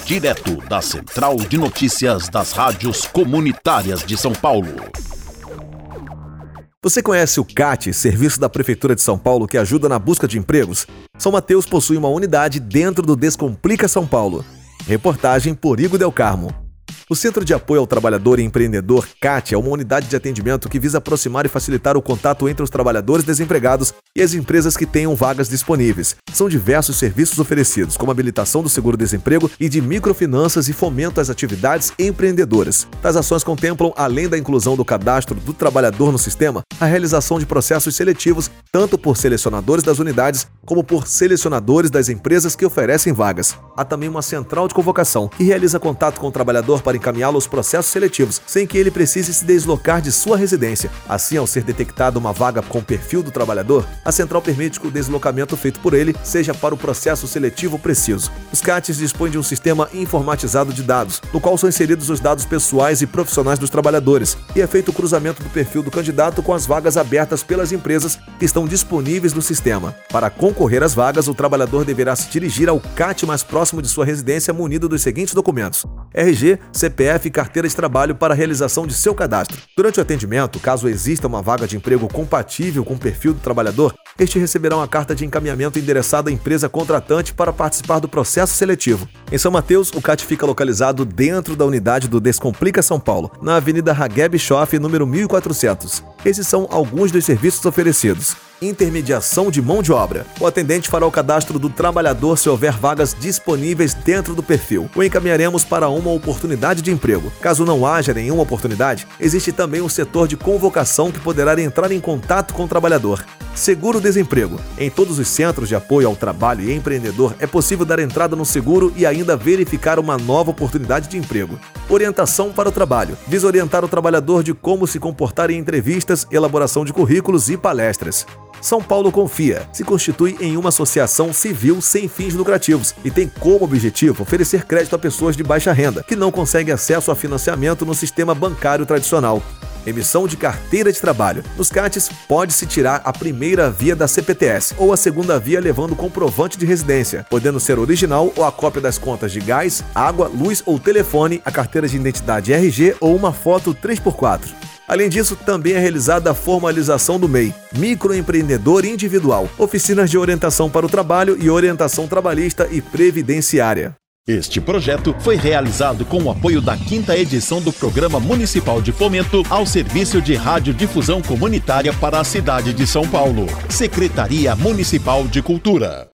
direto da Central de Notícias das Rádios Comunitárias de São Paulo. Você conhece o CAT, serviço da Prefeitura de São Paulo que ajuda na busca de empregos? São Mateus possui uma unidade dentro do Descomplica São Paulo. Reportagem por Igor Del Carmo. O Centro de Apoio ao Trabalhador e Empreendedor, CAT, é uma unidade de atendimento que visa aproximar e facilitar o contato entre os trabalhadores desempregados e as empresas que tenham vagas disponíveis. São diversos serviços oferecidos, como habilitação do seguro-desemprego e de microfinanças e fomento às atividades empreendedoras. Tais ações contemplam, além da inclusão do cadastro do trabalhador no sistema, a realização de processos seletivos, tanto por selecionadores das unidades, como por selecionadores das empresas que oferecem vagas. Há também uma central de convocação, que realiza contato com o trabalhador para encaminhá-lo aos processos seletivos, sem que ele precise se deslocar de sua residência. Assim, ao ser detectada uma vaga com o perfil do trabalhador, a central permite que o deslocamento feito por ele seja para o processo seletivo preciso. Os CATs dispõem de um sistema informatizado de dados, no qual são inseridos os dados pessoais e profissionais dos trabalhadores, e é feito o cruzamento do perfil do candidato com as vagas abertas pelas empresas que estão disponíveis no sistema. Para concorrer às vagas, o trabalhador deverá se dirigir ao CAT mais próximo de sua residência munido dos seguintes documentos: RG, CPF e carteira de trabalho para a realização de seu cadastro. Durante o atendimento, caso exista uma vaga de emprego compatível com o perfil do trabalhador, este receberá uma carta de encaminhamento endereçada à empresa contratante para participar do processo seletivo. Em São Mateus, o CAT fica localizado dentro da unidade do Descomplica São Paulo, na Avenida Ragué Bischoff, número 1400. Esses são alguns dos serviços oferecidos. Intermediação de mão de obra. O atendente fará o cadastro do trabalhador se houver vagas disponíveis dentro do perfil. O encaminharemos para uma oportunidade de emprego. Caso não haja nenhuma oportunidade, existe também o setor de convocação que poderá entrar em contato com o trabalhador. Seguro-desemprego. Em todos os centros de apoio ao trabalho e empreendedor é possível dar entrada no seguro e ainda verificar uma nova oportunidade de emprego. Orientação para o trabalho. Visa orientar o trabalhador de como se comportar em entrevistas, elaboração de currículos e palestras. São Paulo Confia se constitui em uma associação civil sem fins lucrativos e tem como objetivo oferecer crédito a pessoas de baixa renda que não conseguem acesso a financiamento no sistema bancário tradicional. Emissão de carteira de trabalho. Nos CATs, pode-se tirar a primeira via da CPTS ou a segunda via levando comprovante de residência, podendo ser original ou a cópia das contas de gás, água, luz ou telefone, a carteira de identidade RG ou uma foto 3x4. Além disso, também é realizada a formalização do MEI, microempreendedor individual, oficinas de orientação para o trabalho e orientação trabalhista e previdenciária. Este projeto foi realizado com o apoio da 5ª edição do Programa Municipal de Fomento ao Serviço de Radiodifusão Comunitária para a cidade de São Paulo. Secretaria Municipal de Cultura.